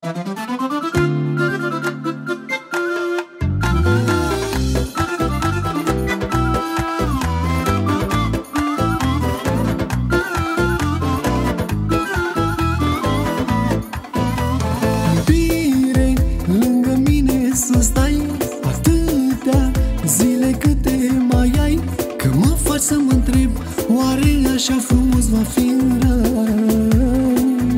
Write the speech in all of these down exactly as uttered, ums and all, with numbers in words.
Să stai atâtea zile câte mai ai, că mă faci să mă întreb, oare așa frumos va fi în rău?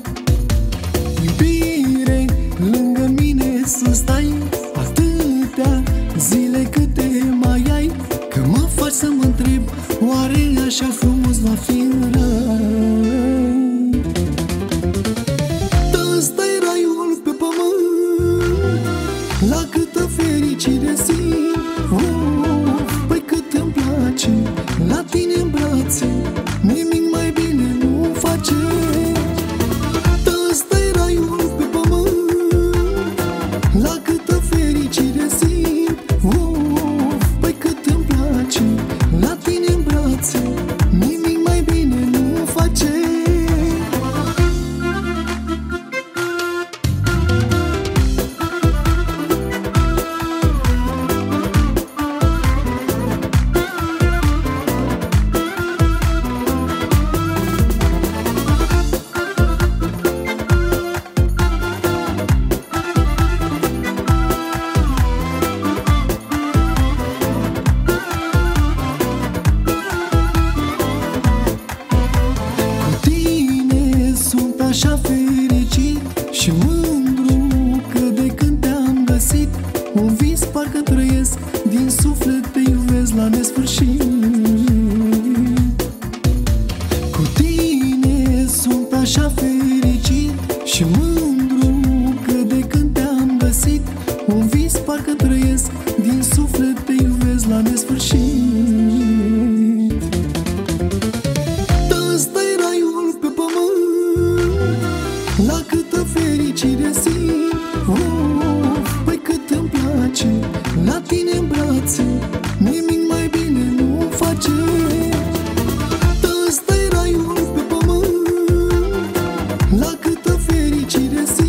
Iubire, lângă mine să stai atâtea zile câte mai ai, că mă faci să mă întreb, oare așa frumos va fi în rău? Ăsta-i raiul pe pământ, la câtă fericire simt, oh, păi cât îmi place la tine în brațe, nimic mai bine nu face. Ăsta-i raiul pe pământ, la câtă fericire simt, oh, păi cât îmi place la tine în brațe, nimic mai bine nu face. Așa fericit și mândru că de când te-am găsit, un vis parcă trăiesc, din suflet te iubesc la nesfârșit. Cu tine sunt așa fericit și mândru că de când te-am găsit, un vis parcă trăiesc, din suflet te iubesc la nesfârșit. Ăsta-i raiul pe pământ, la câtă fericire simt, oh, păi cât îmi place la tine în brațe, nimic mai bine nu face. Ăsta-i raiul pe pământ, la câtă fericire simt.